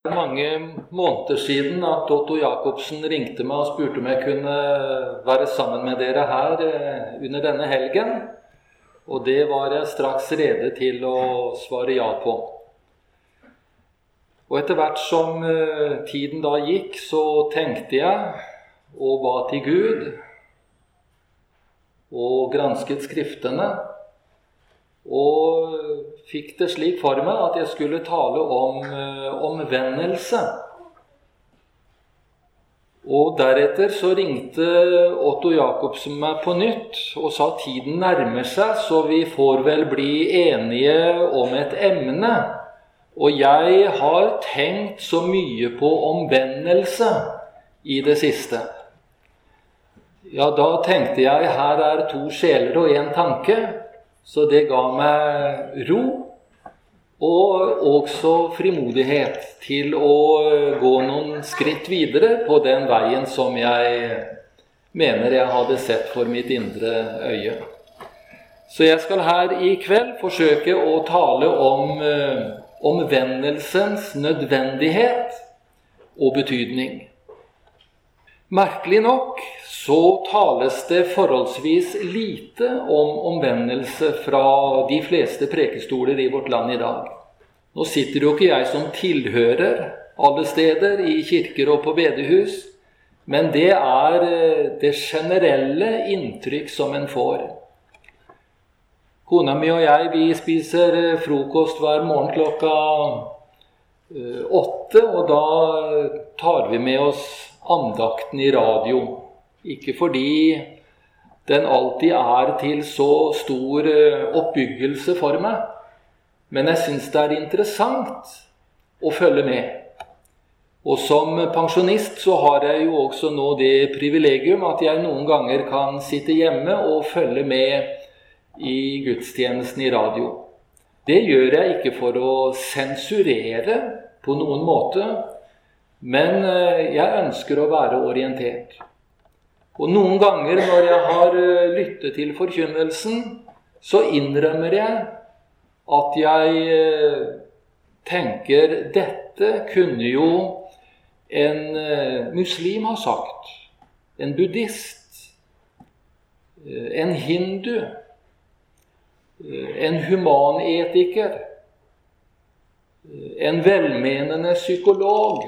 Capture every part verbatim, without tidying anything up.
Mange måneder siden at Otto Jakobsen ringte meg og spurte om jeg kunne være sammen med dere her under denne helgen. Og det var jeg straks rede til å svare ja på. Og etter hvert som tiden da gikk, så tenkte jeg og ba til Gud og gransket skriftene, og fikk det slik for meg at jeg skulle tale om omvendelse. Og deretter så ringte Otto Jakobsen meg på nytt og sa at tiden nærmer seg, så vi får vel bli enige om et emne. Og jeg har tenkt så mye på omvendelse i det siste. Ja, da tenkte jeg, her er to sjeler og en tanke, så det ga meg ro og også frimodighet til å gå noen skritt videre på den veien som jeg mener jeg hadde sett for mitt indre øye. Så jeg skal her i kveld forsøke å tale om omvendelsens nødvendighet og betydning. Merkelig nok så tales det forholdsvis lite om omvendelse fra de fleste prekestoler i vårt land i dag. Nå sitter jo ikke jeg som tilhører alle steder i kirker og på bedehus, men det er det generelle inntrykk som en får. Kona mi og jeg, vi spiser frokost hver morgen klokka åtte, og da tar vi med oss andakten i radio. Ikke fordi den alltid er til så stor oppbyggelse for meg, men jeg synes det er interessant å følge med. Og som pensjonist så har jeg jo også nå det privilegium at jeg noen ganger kan sitte hjemme og følge med i gudstjenesten i radio. Det gjør jeg ikke for å sensurere på noen måte, men jeg ønsker å være orientert. Og noen ganger når jeg har lyttet til forkynnelsen, så innrømmer jeg at jeg tenker dette kunne jo en muslim ha sagt, en buddhist, en hindu, en humanetiker, en velmenende psykolog.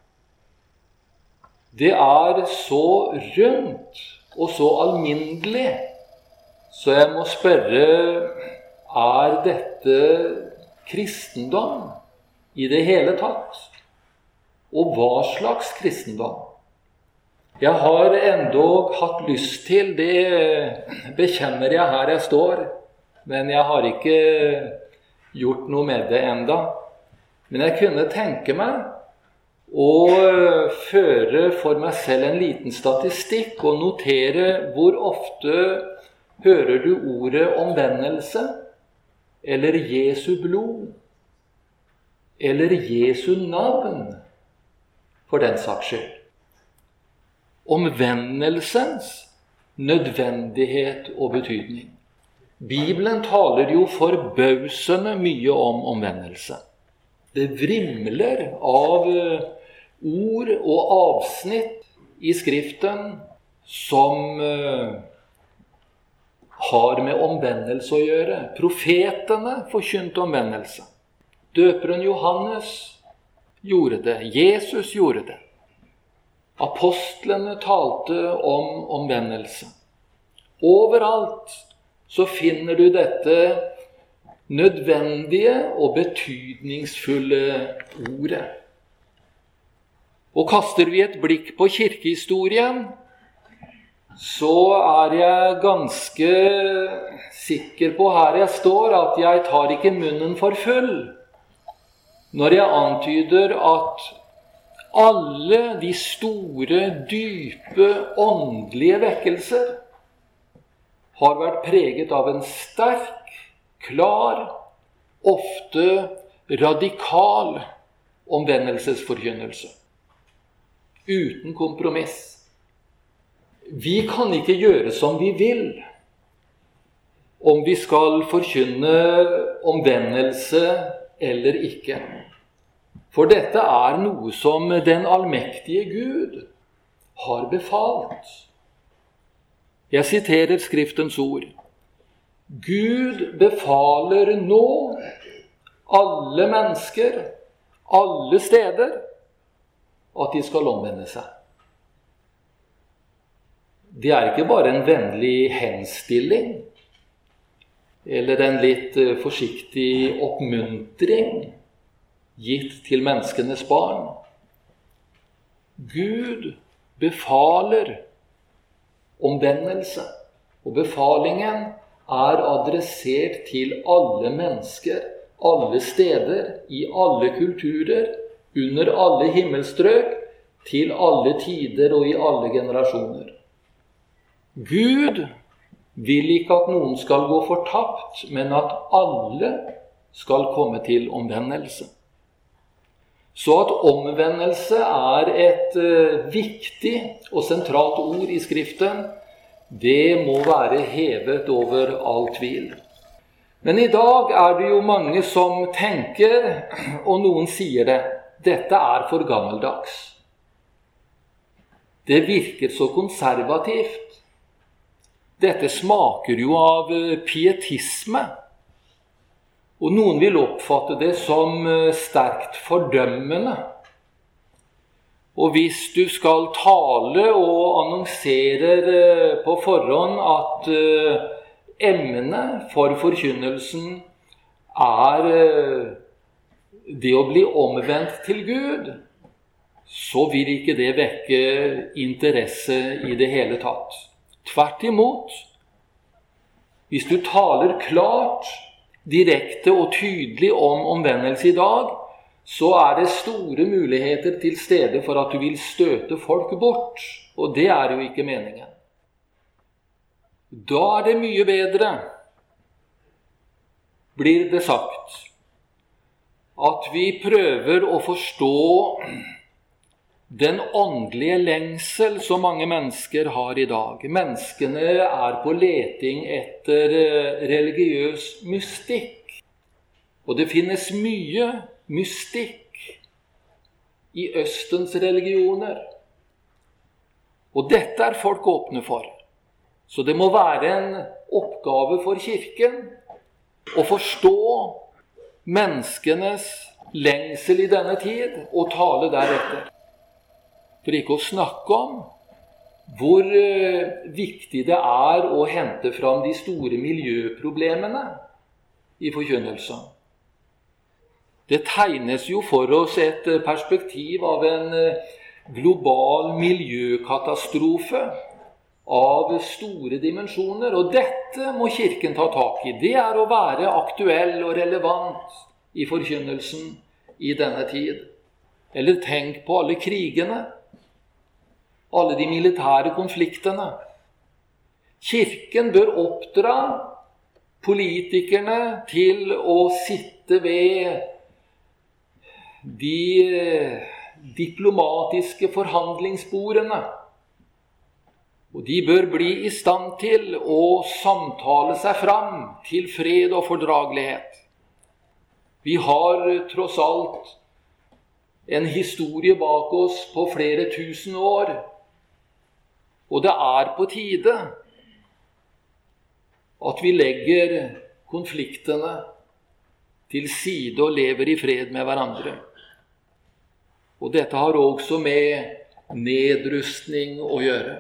Det er så rundt og så alminnelig, så jeg må spørre, er dette kristendom i det hele tatt? Og hva slags kristendom? Jeg har endog hatt lyst til, det bekjenner jeg her jeg står, men jeg har ikke gjort noe med det enda. Men jeg kunne tenke meg og føre for meg selv en liten statistikk og notere hvor ofte hører du ordet omvendelse, eller Jesu blod, eller Jesu navn, for den saks skyld. Omvendelsens nødvendighet og betydning. Bibelen taler jo forbausende mye om omvendelse. Det vrimler av ord og avsnitt i skriften som har med omvendelse å gjøre. Profetene forkynte omvendelse. Døperen Johannes gjorde det. Jesus gjorde det. Apostlene talte om omvendelse. Overalt så finner du dette nødvendige og betydningsfulle ordet. Og kaster vi et blikk på kirkehistorien, så er jeg ganske sikker på her jeg står at jeg tar ikke munnen for full når jeg antyder at alle de store, dype, åndelige vekkelser har vært preget av en sterk, klar, ofte radikal omvendelsesforkynnelse. Uten kompromiss. Vi kan ikke gjøre som vi vil om vi skal forkynne omvendelse eller ikke. For dette er noe som den allmektige Gud har befalt. Jeg siterer Skriftens ord. Gud befaler nå alle mennesker, alle steder, at de skal omvende seg. Det er ikke bare en vennlig henstilling, eller en litt forsiktig oppmuntring gitt til menneskenes barn. Gud befaler omvendelse, og befalingen er adressert til alle mennesker, alle steder, i alle kulturer, under alle himmelstrøk, til alle tider og i alle generasjoner. Gud vil ikke at noen skal gå fortapt, men at alle skal komme til omvendelse. Så at omvendelse er et uh, viktig og sentralt ord i Skriften, det må være hevet over all tvil. Men i dag er det jo mange som tenker, og noen sier det, dette er for gammeldags. Det virker så konservativt. Dette smaker jo av pietisme, og noen vil oppfatte det som sterkt fordømmende. Og hvis du skal tale og annonserer på forhånd at emnet for forkynnelsen er det å bli omvendt til Gud, så vil ikke det vekke interesse i det hele tatt. Tvert imot, hvis du taler klart, direkte og tydelig om omvendelse i dag, så er det store muligheter til stede for at du vil støte folk bort, og det er jo ikke meningen. Da er det mye bedre, blir det sagt, at vi prøver å forstå den åndelige lengsel som mange mennesker har i dag. Menneskene er på leting etter religiøs mystikk. Og det finnes mye mystikk i Østens religioner. Og dette er folk åpne for. Så det må være en oppgave for kirken å forstå menneskenes lengsel i denne tid og tale deretter. For ikke å snakke om hvor viktig det er å hente fram de store miljøproblemene i forkynnelsen. Det tegnes jo for oss et perspektiv av en global miljøkatastrofe av store dimensjoner, og dette må kirken ta tak i. Det er å være aktuell og relevant i forkynnelsen i denne tid. Eller tenk på alle krigene, alle de militære konfliktene. Kirken bør oppdra politikerne til å sitte ved de diplomatiske forhandlingsbordene. Og de bør bli i stand til å samtale seg fram til fred og fordragelighet. Vi har tross alt en historie bak oss på flere tusen år. Og det er på tide at vi legger konfliktene til side og lever i fred med hverandre. Og dette har også med nedrustning å gjøre.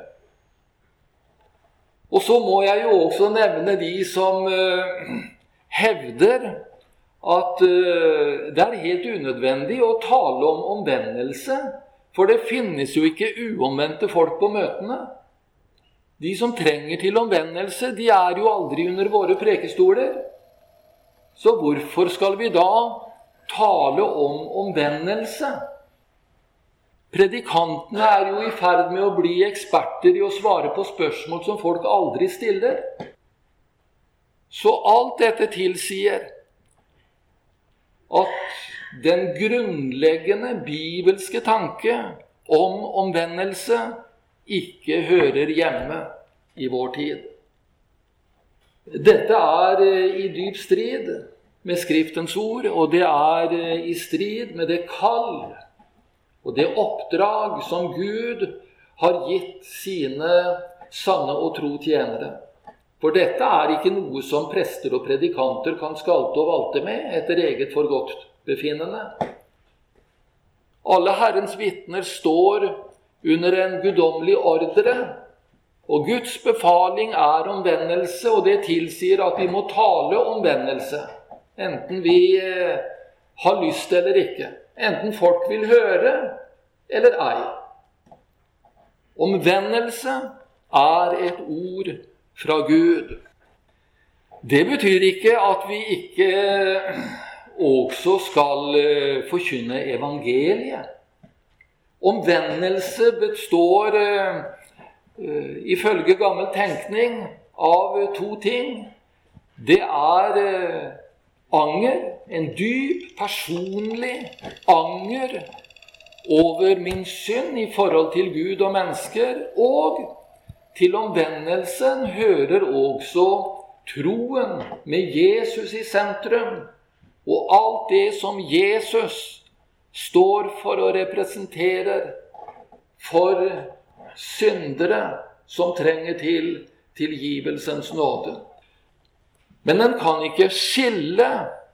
Og så må jeg jo også nevne de som uh, hevder at uh, det er helt unødvendig å tale om omvendelse, for det finnes jo ikke uomvendte folk på møtene. De som trenger til omvendelse, de er jo aldri under våre prekestoler. Så hvorfor skal vi da tale om omvendelse? Predikantene er jo i ferd med å bli eksperter i å svare på spørsmål som folk aldri stiller. Så alt dette tilsier at den grunnleggende bibelske tanke om omvendelse ikke hører hjemme i vår tid. Dette er i dyp strid med Skriftens ord, og det er i strid med det kall og det oppdrag som Gud har gitt sine sanne og tro tjenere. For dette er ikke noe som prester og predikanter kan skalte og valte med etter eget forgodtbefinnende. Alle Herrens vitner står under en guddommelig ordre, og Guds befaling er omvendelse, og det tilsier at vi må tale omvendelse, enten vi har lyst eller ikke, enten folk vil høre eller ei. Omvendelse er et ord fra Gud. Det betyr ikke at vi ikke også skal forkynne evangeliet. Omvendelse består ifølge gammel tenkning av to ting. Det er anger, en dyp, personlig anger over min synd i forhold til Gud og mennesker, og til omvendelsen hører også troen med Jesus i sentrum, og alt det som Jesus står for og representerer for syndere som trenger til tilgivelsens nåde. Men den kan ikke skille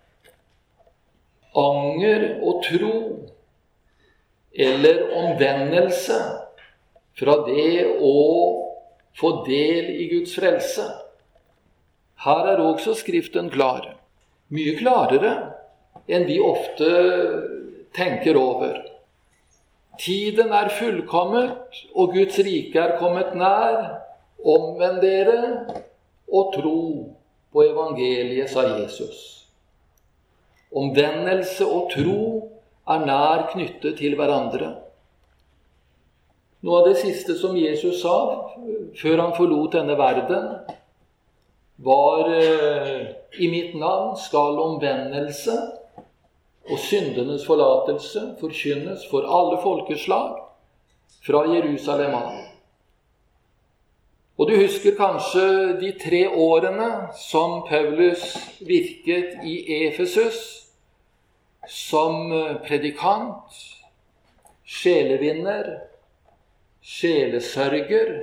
anger og tro eller omvendelse fra det å få del i Guds frelse. Her er også Skriften klar. Mye klarere enn vi ofte tenker over. Tiden er fullkommet, og Guds rike er kommet nær. Omvend dere og tro på evangeliet, sa Jesus. Omvendelse og tro er nær knyttet til hverandre. Noe av det siste som Jesus sa før han forlot denne verden, var i mitt navn skal omvendelse og syndenes forlatelse forkynnes for alle folkeslag fra Jerusalem av. Og du husker kanskje de tre årene som Paulus virket i Efesus som predikant, sjelevinner, sjelesørger,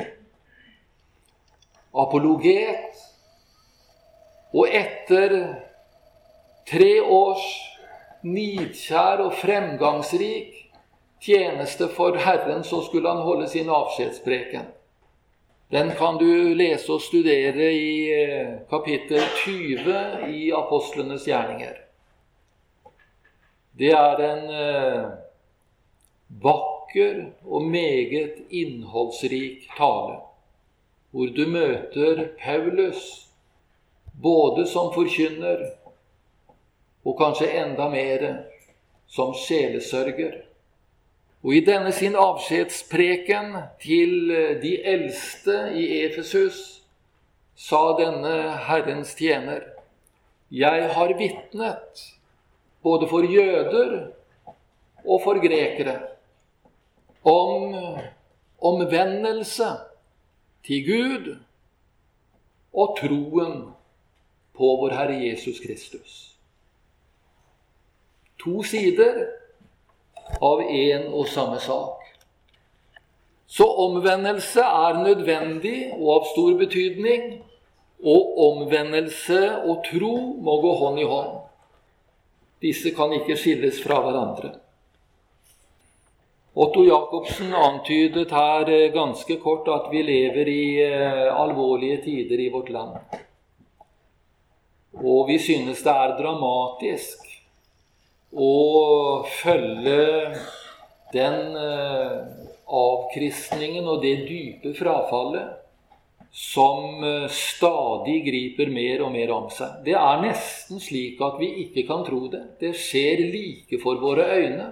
apologet, og etter tre års nidkjær og fremgangsrik tjeneste for Herren, så skulle han holde sin avskjedspreken. Den kan du lese og studere i kapittel tyve i Apostlenes gjerninger. Det er en vakker og meget innholdsrik tale, hvor du møter Paulus både som forkynner og kanskje enda mer som sjelesørger. Og i denne sin avskjedspreken til de eldste i Efesus sa denne Herrens tjener: Jeg har vitnet både for jøder og for grekere om omvendelse til Gud og troen på vår Herre Jesus Kristus. To sider av en og samme sak. Så omvendelse er nødvendig og av stor betydning, og omvendelse og tro må gå hånd i hånd. Disse kan ikke skilles fra hverandre. Otto Jakobsen antydet her ganske kort at vi lever i alvorlige tider i vårt land. Og vi synes det er dramatisk å følge den avkristningen og det dype frafallet som stadig griper mer og mer om seg. Det er nesten slik at vi ikke kan tro det. Det skjer like for våre øyne.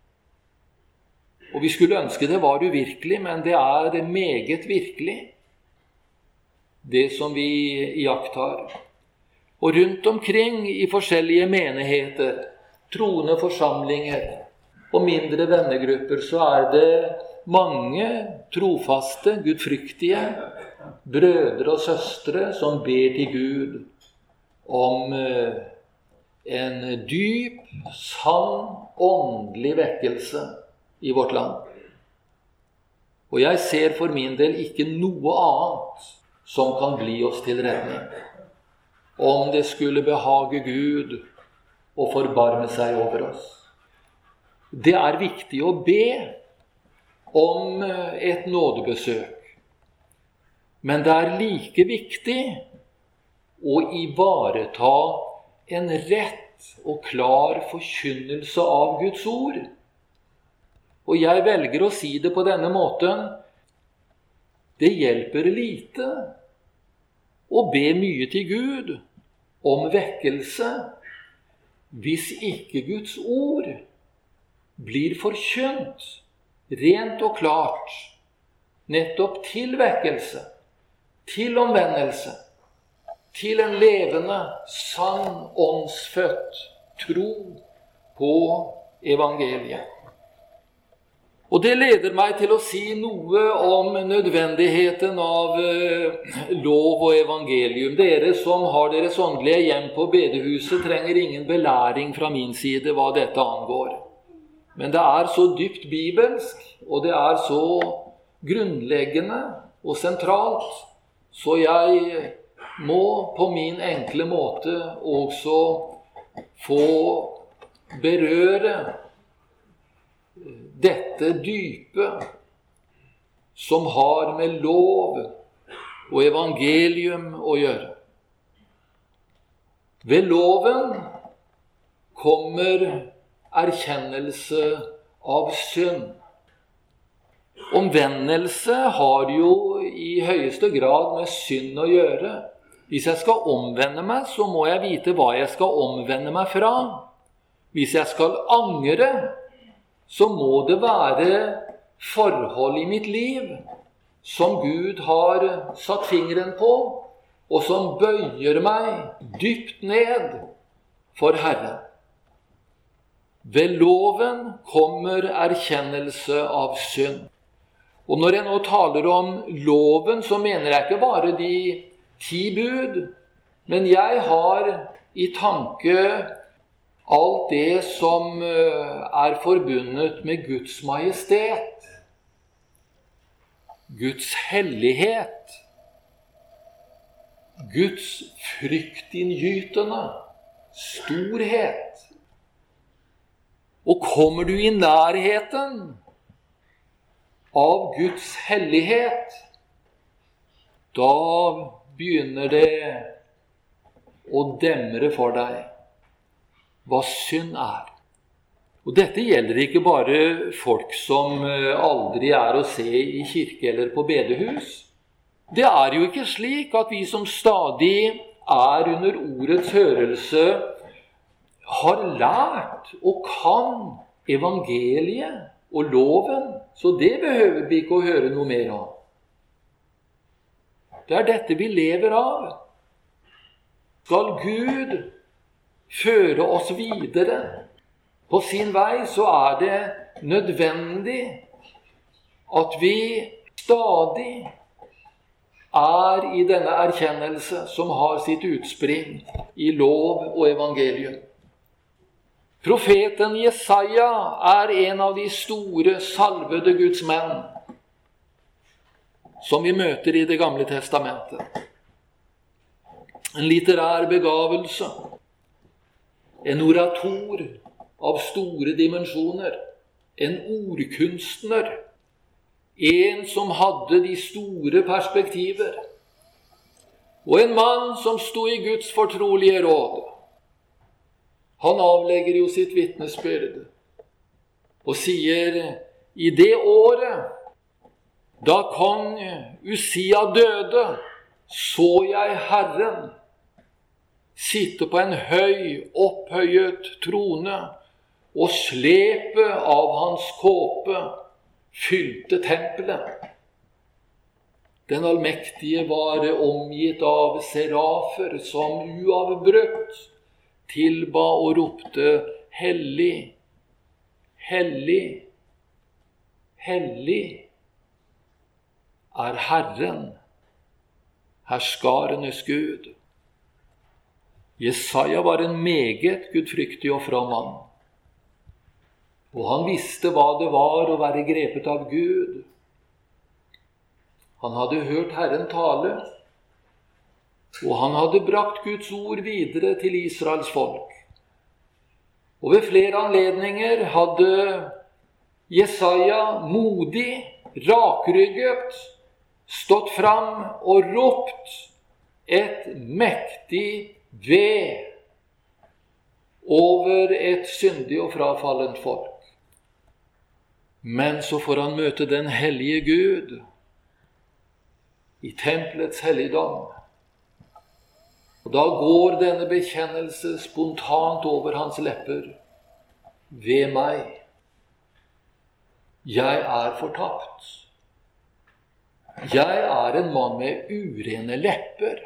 Og vi skulle ønske det var uvirkelig, men det er meget virkelig, det som vi iakttar. Og rundt omkring i forskjellige menigheter, troende forsamlinger og mindre vennegrupper, så er det mange trofaste, gudfryktige brødre og søstre som ber til Gud om en dyp, sann, åndelig vekkelse i vårt land. Og jeg ser for min del ikke noe annet som kan bli oss til redning, om det skulle behage Gud å forbarme seg over oss. Det er viktig å be om et nådebesøk, men det er like viktig å ivareta en rett og klar forkynnelse av Guds ord. Og jeg velger å si det på denne måten: det hjelper lite å be mye til Gud om vekkelse hvis ikke Guds ord blir forkynt rent og klart, nettopp til vekkelse, til omvendelse, til en levende, sann, åndsfødt tro på evangeliet. Og det leder meg til å si noe om nødvendigheten av lov og evangelium. Dere som har deres åndelige hjem på bedehuset, trenger ingen belæring fra min side hva dette angår. Men det er så dypt bibelsk, og det er så grunnleggende og sentralt, så jeg må på min enkle måte også få berøre dette dype som har med lov og evangelium å gjøre. Ved loven kommer erkjennelse av synd. Omvendelse har jo i høyeste grad med synd å gjøre. Hvis jeg skal omvende meg, så må jeg vite hva jeg skal omvende meg fra. Hvis jeg skal angre, så må det være forhold i mitt liv som Gud har satt fingeren på, og som bøyer meg dypt ned for Herren. Ved loven kommer erkjennelse av synd. Og når jeg nå taler om loven, så mener jeg ikke bare de ti bud, men jeg har i tanke alt det som er forbundet med Guds majestet, Guds hellighet, Guds fryktinngytende storhet. Og kommer du i nærheten av Guds hellighet, da begynner det å demre for deg hva synd er. Og dette gjelder ikke bare folk som aldri er å se i kirke eller på bedehus. Det er jo ikke slik at vi som stadig er under ordets hørelse har lært og kan evangeliet og loven, så det behøver vi ikke å høre noe mer av. Det er dette vi lever av. Skal Gud føre oss videre på sin vei, så er det nødvendig at vi stadig er i denne erkjennelse som har sitt utspring i lov og evangelium. Profeten Jesaja er en av de store salvede Guds menn som vi møter i Det gamle testamentet. En litterær begavelse, en orator av store dimensjoner, en ordkunstner, en som hadde de store perspektiver, og en mann som sto i Guds fortrolige råd. Han avlegger jo sitt vitnesbyrd og sier: i det året da kong Usia døde, så jeg Herren sitte på en høy, opphøyet trone, og slepet av hans kåpe fylte tempelet. Den allmektige var omgitt av serafer som uavbrutt tilba og ropte: hellig, hellig, hellig er Herren, herskarenes Gud. Jesaja var en meget gudfryktig og from mann. Og han visste hva det var å være grepet av Gud. Han hadde hørt Herren tale, og han hadde brakt Guds ord videre til Israels folk. Og ved flere anledninger hadde Jesaja modig, rakrygget, stått fram og ropt et mektig ved over et syndig og frafallent folk. Men så får han møte den hellige Gud i tempelets helligdom. Og da går denne bekjennelse spontant over hans lepper. Ved meg. Jeg er fortapt. Jeg er en mann med urene lepper.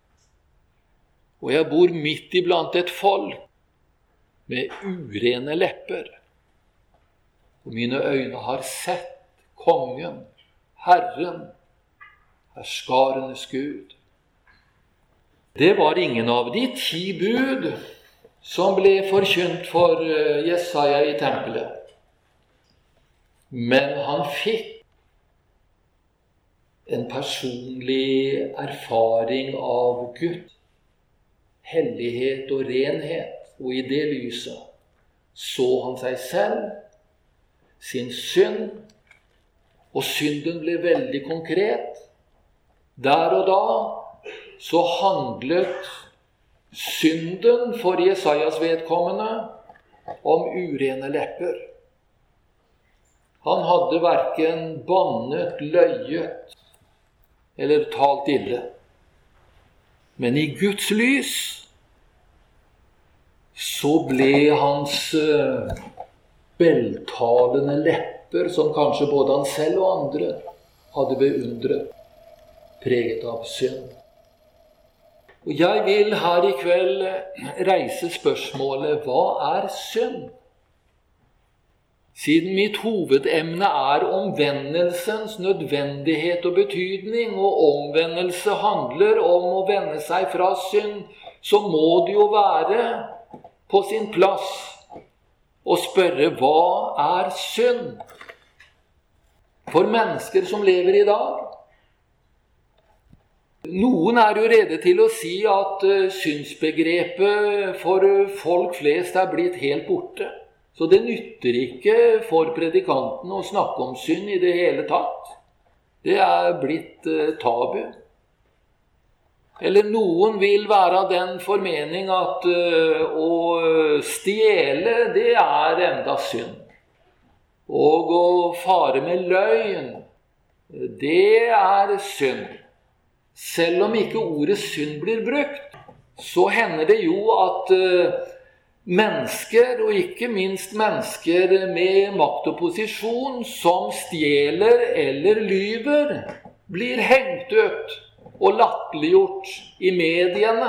Og jeg bor midt iblant et folk med urene lepper. Og mine øyne har sett kongen, Herren, herskarenes Gud. Det var ingen av de ti bud som ble forkynt for Jesaja i tempelet. Men han fikk en personlig erfaring av Gud, hellighet og renhet, og i det lyset så han seg selv, sin synd, og synden ble veldig konkret. Der og da så handlet synden for Jesajas vedkommende om urene lepper. Han hadde hverken bannet, løyet eller talt ille. Men i Guds lys så ble hans veltalende lepper, som kanskje både han selv og andre hadde beundret, preget av synd. Og jeg vil her i kveld reise spørsmålet, hva er synd? Siden mitt hovedemne er omvendelsens nødvendighet og betydning, og omvendelse handler om å vende seg fra synd, så må det jo være på sin plass å spørre, hva er synd? For mennesker som lever i dag. Noen er jo rede til å si at syndsbegrepet for folk flest er blitt helt borte. Så det nytter ikke for predikanten å snakke om synd i det hele tatt. Det er blitt tabu. Eller noen vil være av den formening at å stjele, det er enda synd. Og å fare med løgn, det er synd. Selv om ikke ordet synd blir brukt, så hender det jo at mennesker, og ikke minst mennesker med makt og posisjon, som stjeler eller lyver, blir hengt ut og latterliggjort i mediene.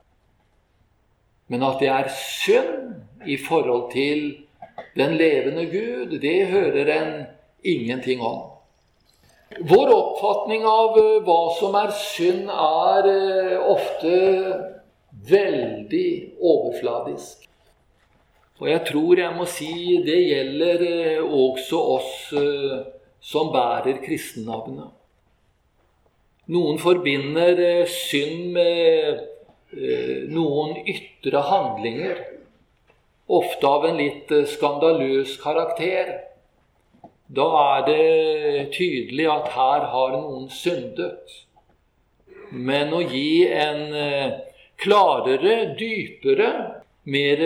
Men at det er synd i forhold til den levende Gud, det hører en ingenting om. Vår oppfatning av hva som er synd er ofte veldig overfladisk. Og jeg tror jeg må si det gjelder også oss som bærer kristennavnet. Noen forbinder synd med noen ytre handlinger, ofte av en litt skandaløs karakter. Da er det tydelig at her har noen syndet. Men å gi en klarere, dypere, mer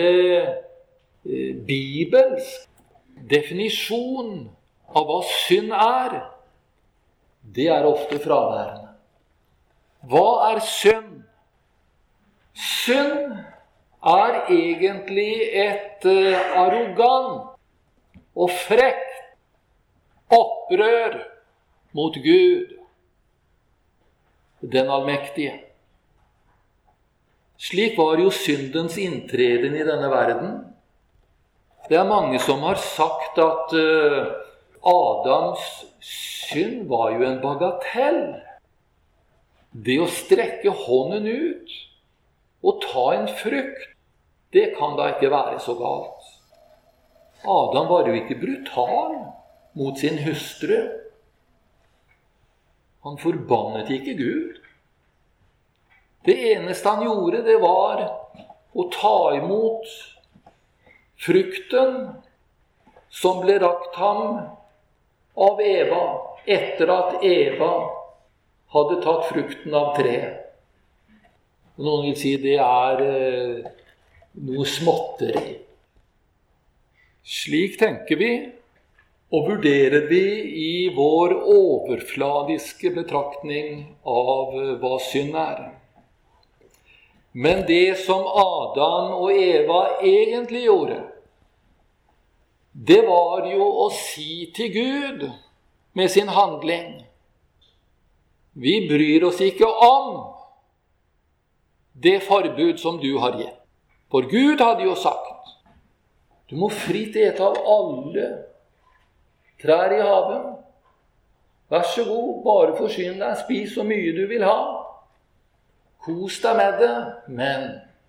bibelsk definisjon av hva synd er, det er ofte fraværende. Hva er synd? Synd er egentlig et arrogant og frekt opprør mot Gud, den allmektige. Slik var jo syndens inntreden i denne verden. Det er mange som har sagt at uh, Adams synd var jo en bagatell. Det å strekke hånden ut Å ta en frukt, det kan da ikke være så galt. Adam var jo ikke brutal mot sin hustru. Han forbannet ikke Gud. Det eneste han gjorde, det var å ta imot frukten som ble rakt ham av Eva, etter at Eva hadde tatt frukten av tre. Noen vil si det er eh, noe småtteri. Slik tenker vi, og vurderer vi i vår overfladiske betraktning av hva synd er. Men det som Adam og Eva egentlig gjorde, det var jo å si til Gud med sin handling: vi bryr oss ikke om det forbud som du har gitt. For Gud hadde jo sagt: du må fritt ete av alle trær i haven. Vær så god, bare forsyn deg, spis så mye du vil ha. Kos deg med det, men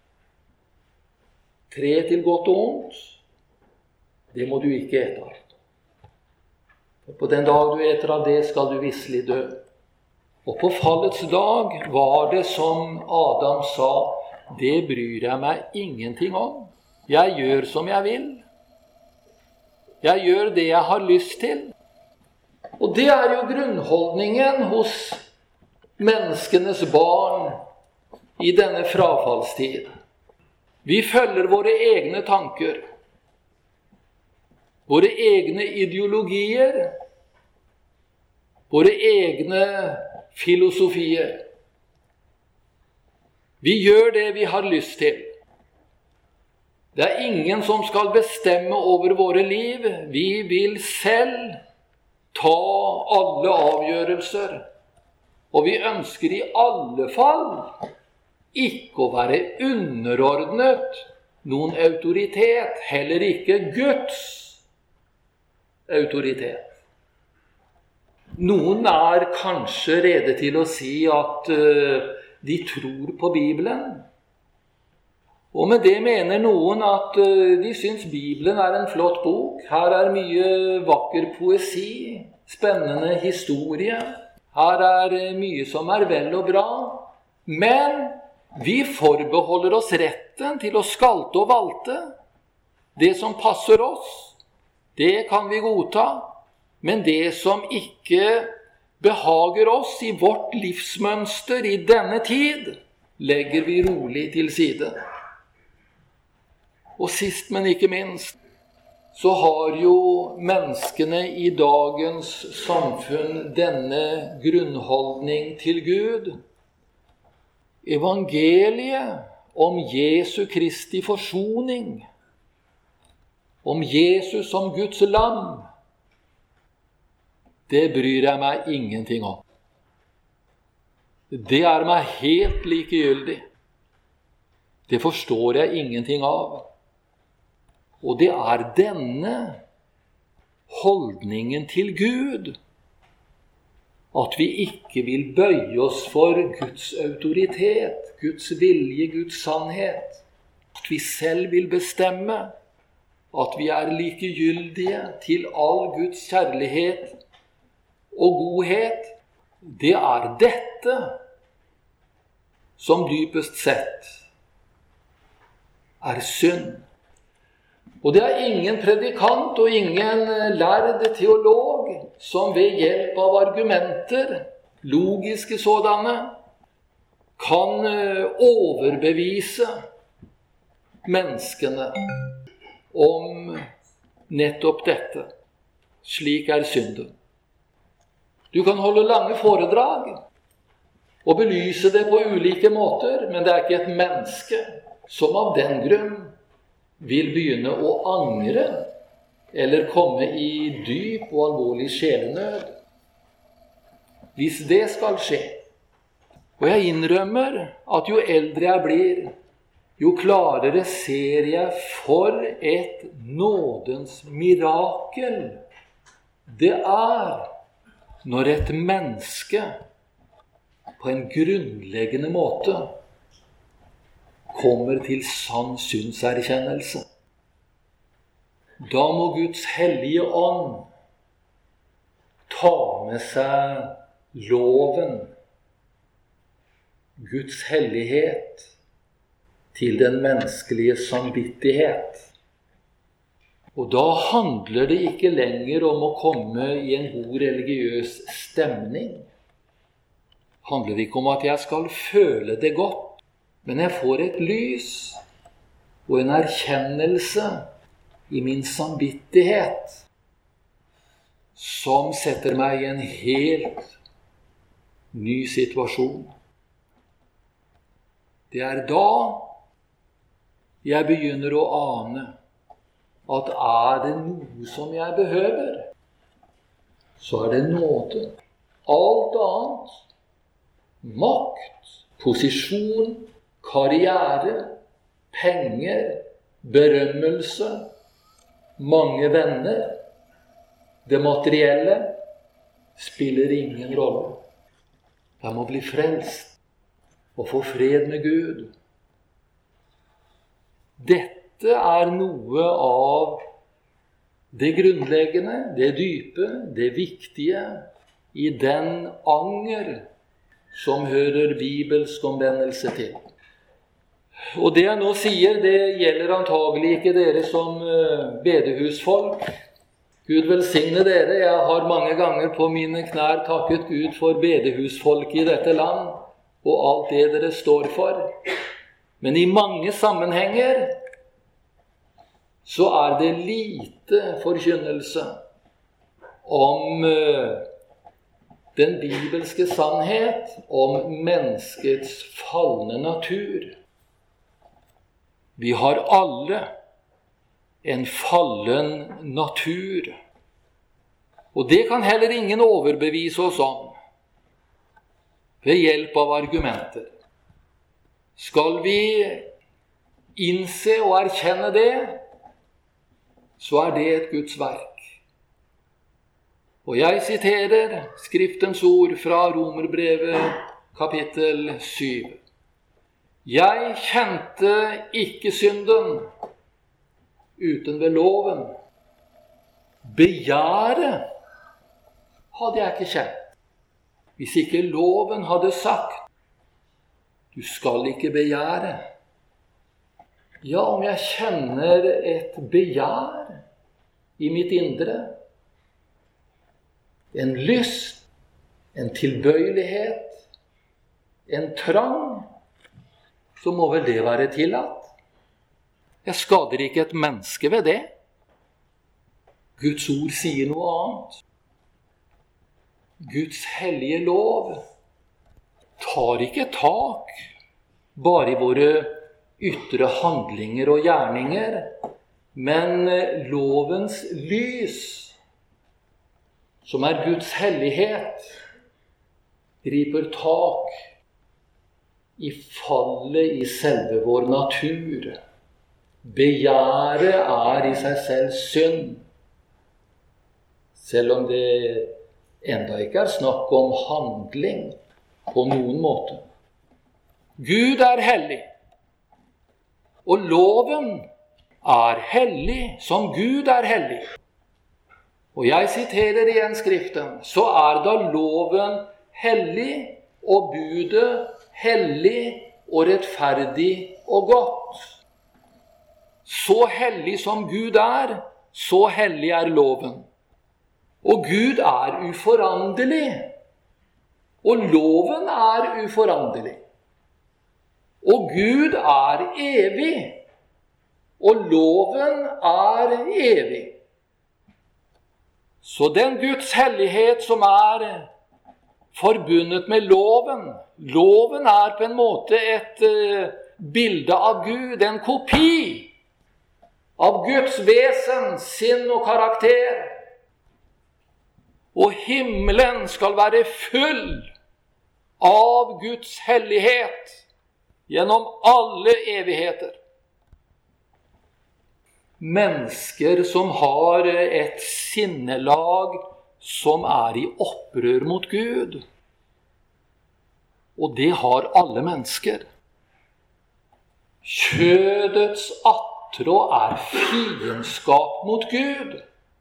tre til godt og ondt, det må du ikke ete av. For på den dag du eter av det, skal du visselig dø. Og på fallets dag var det som Adam sa: det bryr jeg meg ingenting om. Jeg gjør som jeg vil. Jeg gjør det jeg har lyst til. Og det er jo grunnholdningen hos menneskenes barn i denne frafallstid. Vi følger våre egne tanker, våre egne ideologier, våre egne filosofier. Vi gjør det vi har lyst til. Det er ingen som skal bestemme over våre liv. Vi vil selv ta alle avgjørelser. Og vi ønsker i alle fall ikke å være underordnet noen autoritet, heller ikke Guds autoritet. Noen er kanskje rede til å si at uh, de tror på Bibelen. Og med det mener noen at de syns Bibelen er en flott bok. Her er mye vakker poesi, spennende historie. Her er mye som er vel og bra. Men vi forbeholder oss retten til å skalte og valte. Det som passer oss, det kan vi godta. Men det som ikke behager oss i vårt livsmønster i denne tid, legger vi rolig til side. Og sist, men ikke minst, så har jo menneskene i dagens samfunn denne grunnholdning til Gud. Evangeliet om Jesu Kristi forsoning, om Jesus som Guds lam, det bryr jeg meg ingenting om. Det er meg helt likegyldig. Det forstår jeg ingenting av. Og det er denne holdningen til Gud, at vi ikke vil bøye oss for Guds autoritet, Guds vilje, Guds sannhet. At vi selv vil bestemme, at vi er likegyldige til all Guds kjærlighet og godhet. Det er dette som dypest sett er synd. Og det er ingen predikant og ingen lærd teolog som ved hjelp av argumenter, logiske sådanne, kan overbevise menneskene om nettopp dette. Slik er synden. Du kan holde lange foredrag og belyse det på ulike måter, men det er ikke et menneske som av den grunn vil begynne å angre eller komme i dyp og alvorlig sjelenød. Hvis det skal skje, og jeg innrømmer at jo eldre jeg blir, jo klarere ser jeg for et nådens mirakel det er når et menneske på en grunnleggende måte kommer til sann syndserkjennelse. Da må Guds hellige ånd ta med seg loven, Guds hellighet, til den menneskelige samvittighet. Og da handler det ikke lenger om å komme i en god religiøs stemning. Det handler ikke om at jeg skal føle det godt, men jeg får et lys og en erkjennelse i min samvittighet som setter meg i en helt ny situasjon. Det er da jeg begynner å ane at er det noe som jeg behøver, så er det nåde. Alt annet, makt, posisjon, karriere, penger, berømmelse, mange venner, det materielle, spiller ingen rolle. Jeg må bli frelst og få fred med Gud. Dette er noe av det grunnleggende, det dype, det viktige i den anger som hører bibelsk omvendelse til. Og det jeg nå sier, det gjelder antagelig ikke dere som bedehusfolk. Gud velsigne dere. Jeg har mange ganger på mine knær takket Gud for bedehusfolk i dette land, og alt det dere står for. Men i mange sammenhenger så er det lite forkynnelse om den bibelske sannhet, om menneskets falne natur. Vi har alle en fallen natur, og det kan heller ingen overbevise oss om ved hjelp av argumenter. Skal vi innse og erkjenne det, så er det et Guds verk. Og jeg siterer Skriftens ord fra Romerbrevet kapittel syv. Jeg kjente ikke synden uten ved loven. Begjæret hadde jeg ikke kjent. Hvis ikke loven hadde sagt, du skal ikke begjære. Ja, om jeg kjenner et begjær i mitt indre, en lyst, en tilbøyelighet, en trang, så må vel det være tillatt. Jeg skader ikke et menneske ved det. Guds ord sier noe annet. Guds hellige lov tar ikke tak bare i våre ytre handlinger og gjerninger, men lovens lys, som er Guds hellighet, griper tak i fallet i selve vår natur. Begjæret er i seg selv synd, selv om det enda ikke er snakk om handling på noen måte. Gud er hellig, og loven er hellig som Gud er hellig. Og jeg siterer igjen Skriften, så er da loven hellig, og budet hellig og rettferdig og godt. Så hellig som Gud er, så hellig er loven. Og Gud er uforanderlig, og loven er uforanderlig. Og Gud er evig, og loven er evig. Så den Guds hellighet som er forbundet med loven, loven er på en måte et uh, bilde av Gud, en kopi av Guds vesen, sinn og karakter. Og himmelen skal være full av Guds hellighet gjennom alle evigheter. Mennesker som har et sinnelag som er i opprør mot Gud. Og det har alle mennesker. Kjødets attråd er fiendskap mot Gud.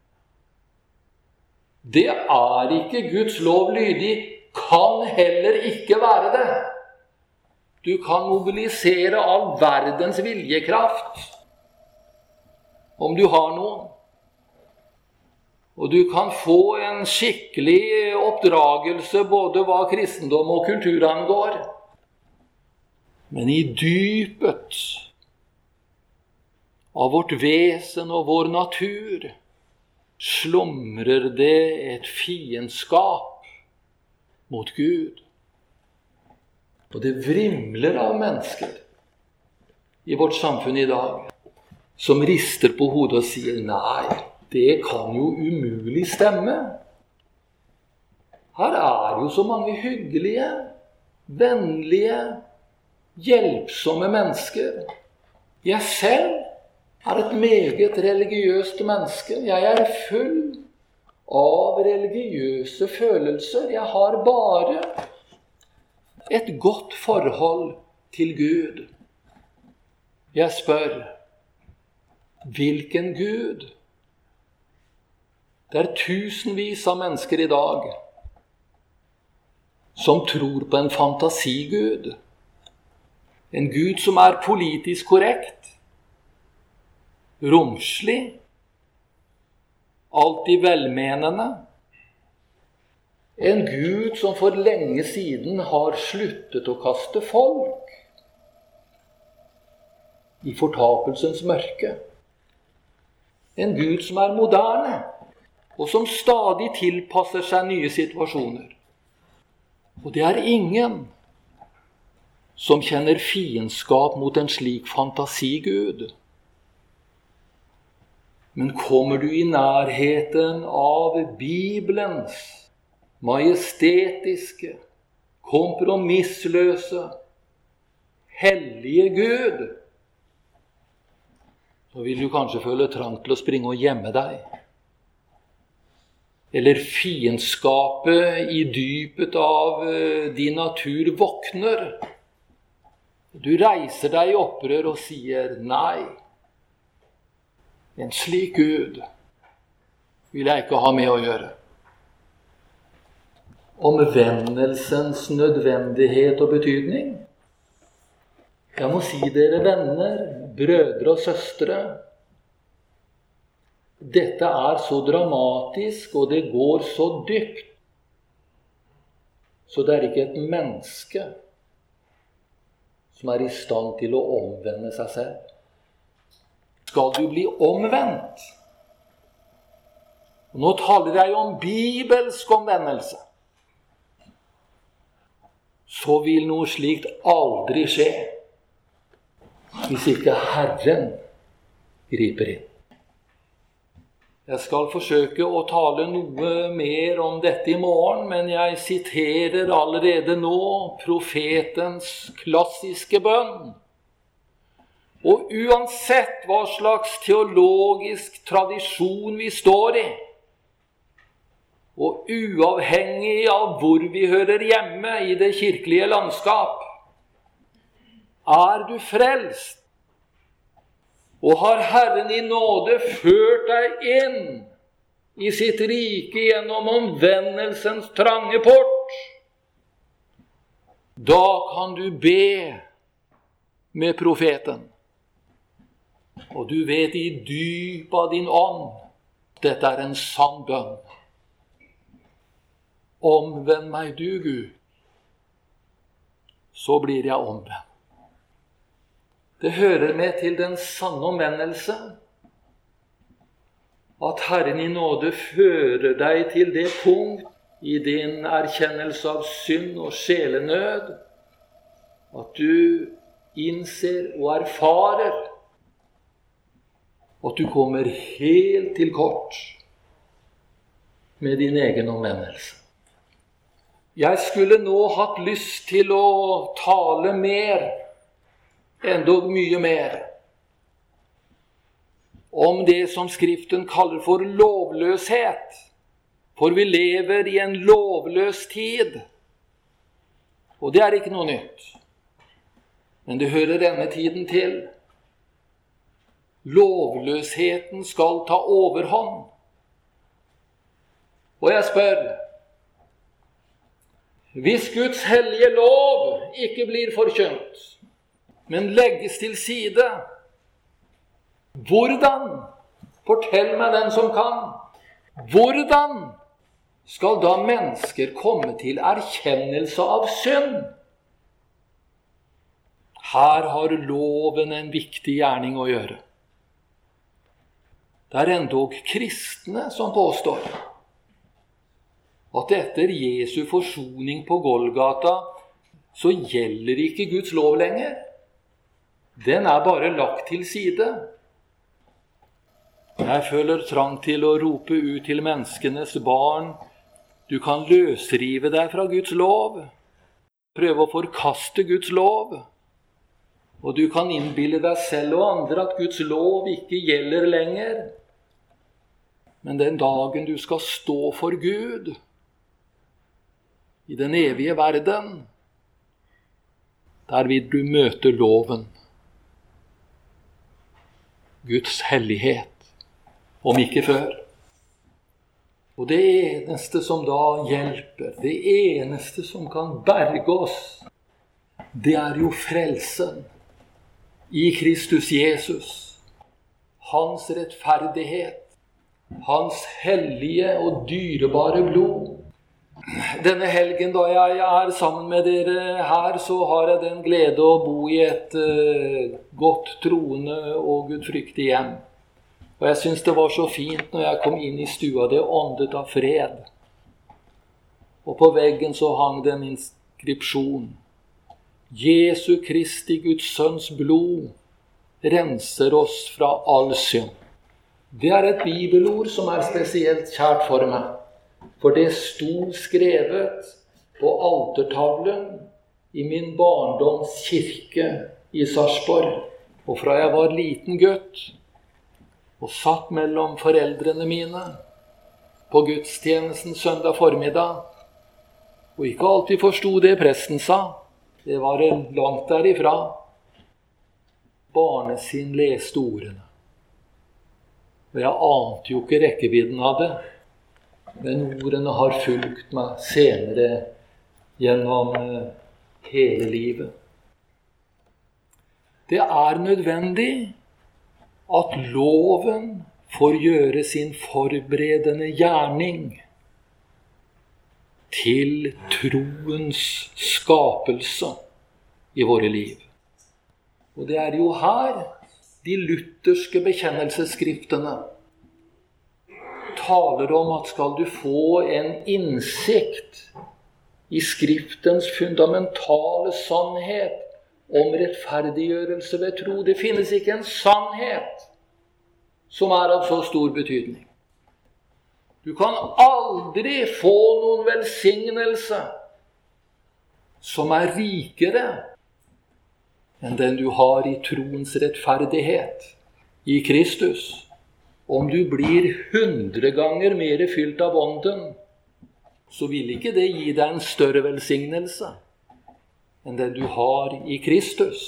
Det er ikke Guds lov lydig, kan heller ikke være det. Du kan mobilisere all verdens viljekraft, om du har noen. Og du kan få en skikkelig oppdragelse både hva kristendom og kultur angår. Men i dypet av vårt vesen og vår natur slumrer det et fiendskap mot Gud. Og det vrimler av mennesker i vårt samfunn i dag som rister på hodet og sier nei, det kan jo umulig stemme. Her er jo så mange hyggelige, vennlige, hjelpsomme mennesker. Jeg selv er et meget religiøst menneske. Jeg er full av religiøse følelser. Jeg har bare et godt forhold til Gud. Jeg spør, hvilken Gud? Det er tusenvis av mennesker i dag som tror på en fantasigud. En Gud som er politisk korrekt, romslig, alltid velmenende. En Gud som for lenge siden har sluttet å kaste folk i fortapelsens mørke. En Gud som er moderne, og som stadig tilpasser seg nye situasjoner. Og det er ingen som kjenner fiendskap mot en slik fantasigud. Men kommer du i nærheten av Bibelens majestetiske, kompromissløse, hellige Gud, så vil du kanskje føle trang til å springe og gjemme deg. Eller fiendskapet i dypet av din natur våkner. Du reiser deg i opprør og sier nei. En slik Gud vil jeg ikke ha med å gjøre. Omvendelsens nødvendighet og betydning. Jeg må si dere venner, brødre og søstre, dette er så dramatisk, og det går så dypt, så det er ikke et menneske som er i stand til å omvende seg selv. Skal du bli omvendt? Og nå taler jeg om bibelsk omvendelse. Så vil noe slikt aldri skje, hvis ikke Herren griper inn. Jeg skal forsøke å tale noe mer om dette i morgen, men jeg siterer allerede nå profetens klassiske bønn. Og uansett hva slags teologisk tradisjon vi står i, og uavhengig av hvor vi hører hjemme i det kirkelige landskap, er du frelst, og har Herren i nåde ført deg inn i sitt rike gjennom omvendelsens trange port, da kan du be med profeten. Og du vet i dypet av din ånd, dette er en sann bønn. Omvend meg du, Gud, så blir jeg omvendt. Det hører med til den sanne omvendelse at Herren i nåde fører deg til det punkt i din erkjennelse av synd og sjelenød at du innser og erfarer at du kommer helt til kort med din egen omvendelse. Jeg skulle nå hatt lyst til å tale mer, endog mye mer, om det som Skriften kaller for lovløshet. For vi lever i en lovløs tid, og det er ikke noe nytt. Men det hører denne tiden til. Lovløsheten skal ta overhånd. Og jeg spør, hvis Guds hellige lov ikke blir forkynt, men legges til side, hvordan, fortell meg den som kan, hvordan skal da mennesker komme til erkjennelse av synd? Her har loven en viktig gjerning å gjøre. Det er endog kristne som påstår at etter Jesu forsoning på Golgata så gjelder ikke Guds lov lenger. Den er bare lagt til side. Jeg føler trang til å rope ut til menneskenes barn, du kan løsrive deg fra Guds lov, prøve å forkaste Guds lov, og du kan innbille deg selv og andre at Guds lov ikke gjelder lenger. Men den dagen du skal stå for Gud i den evige verden, der vil du møte loven. Guds hellighet, om ikke før. Og det eneste som da hjelper, det eneste som kan berge oss, det er jo frelsen i Kristus Jesus. Hans rettferdighet, hans hellige og dyrebare blod. Denne helgen da jeg er sammen med dere her, så har jeg den glede å bo i et uh, godt troende og gudfryktig hjem. Og jeg synes det var så fint når jeg kom inn i stua, det åndet av fred. Og på veggen så hang det en inskripsjon. Jesu Kristi Guds sønns blod renser oss fra all synd. Det er et bibelord som er spesielt kjært for meg. For det sto skrevet på altertavlen i min barndoms kirke i Sarpsborg. Og fra jeg var liten gutt og satt mellom foreldrene mine på gudstjenesten søndag formiddag, og ikke alltid forstod det presten sa, det var langt derifra, barnesinn leste ordene. Og jeg ante jo ikke rekkevidden av det, men ordene har fulgt meg senere gjennom hele livet. Det er nødvendig at loven får gjøre sin forberedende gjerning til troens skapelse i våre liv. Og det er jo her de lutherske bekjennelsesskriftene taler om at skal du få en innsikt i skriftens fundamentale sannhet om rettferdiggjørelse ved tro. Det finnes ikke en sannhet som er av så stor betydning. Du kan aldri få noen velsignelse som er rikere enn den du har i troens rettferdighet i Kristus. Om du blir hundre ganger mer fylt av ånden, så vil ikke det gi deg en større velsignelse enn den du har i Kristus,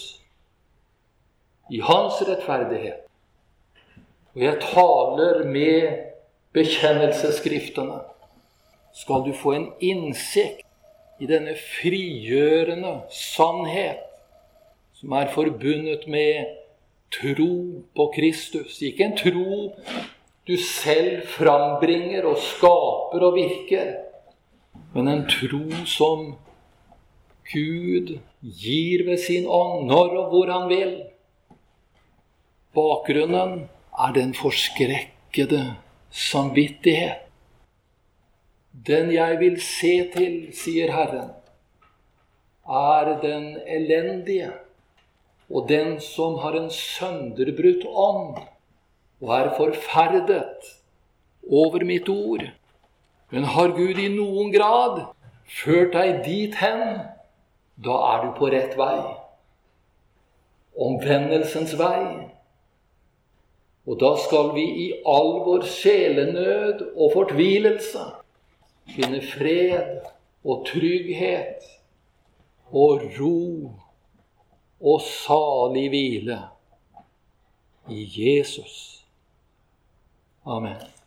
i hans rettferdighet. Og jeg taler med bekjennelsesskriftene. Skal du få en innsikt i denne frigjørende sannhet som er forbundet med tro på Kristus. Ikke en tro du selv frambringer og skaper og virker, men en tro som Gud gir ved sin ånd når og hvor han vil. Bakgrunnen er den forskrekkede samvittighet. Den jeg vil se til, sier Herren, er den elendige, og den som har en sønderbrutt ånd, og er forferdet over mitt ord. Men har Gud i noen grad ført deg dit hen, da er du på rett vei. Omvendelsens vei. Og da skal vi i all vår sjelenød og fortvilelse finne fred og trygghet og ro og salig hvile i Jesus. Amen.